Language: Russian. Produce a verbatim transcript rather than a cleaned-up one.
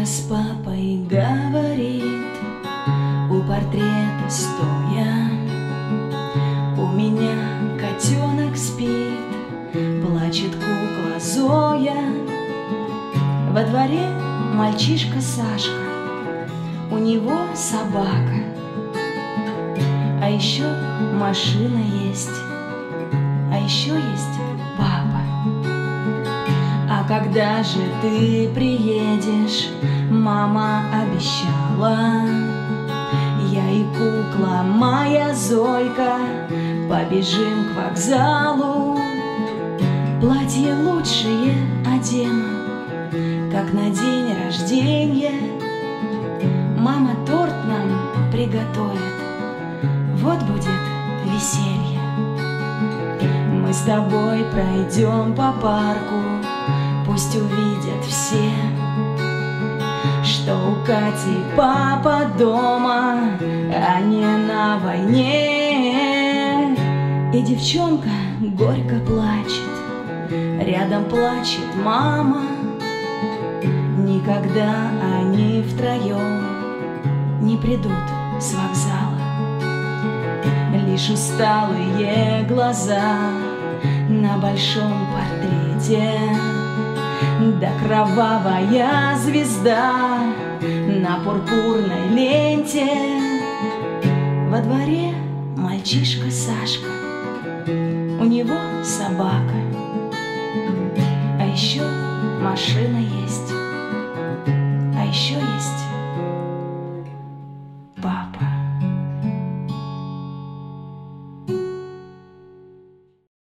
с папой говорит, у портрета стоя: у меня котенок спит, плачет кукла Зоя. Во дворе мальчишка Сашка, у него собака, а еще машина есть, а еще есть папа. А когда же ты приедешь, мама обещала, я и кукла моя Зойка побежим к вокзалу. Платье лучшее одену, как на день рождения. Мама торт нам приготовит, вот будет веселье. Мы с тобой пройдем по парку, пусть увидят все, что у Кати папа дома, а не на войне. И девчонка горько плачет, рядом плачет мама. Никогда они втроем не придут с вокзала. Лишь усталые глаза на большом портрете, да кровавая звезда на пурпурной ленте. Во дворе мальчишка Сашка, у него собака, а еще машина есть,